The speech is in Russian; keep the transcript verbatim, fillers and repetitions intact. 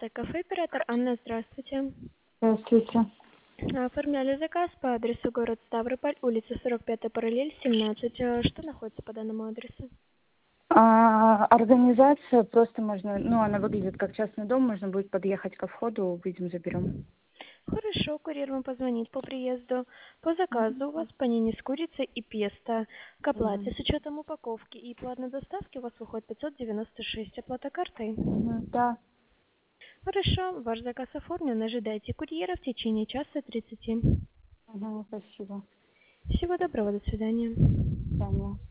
Азия Кафе, оператор Анна, здравствуйте. Здравствуйте. Оформляли заказ по адресу город Ставрополь, улица сорок пятая параллель, семнадцать. Э, Что находится по данному адресу? А, организация просто можно, ну, она выглядит как частный дом, можно будет подъехать ко входу, выйдем, заберем. Хорошо, курьер вам позвонит по приезду. По Мгм. заказу у вас панини с курицей и песто. К оплате Мгм. с учетом упаковки и платной доставки у вас выходит пятьсот девяносто шесть. Оплата картой. Мгм. Да. Хорошо, ваш заказ оформлен. Ожидайте курьера в течение часа тридцати. Мгм. Спасибо. Всего доброго, до свидания. До свидания.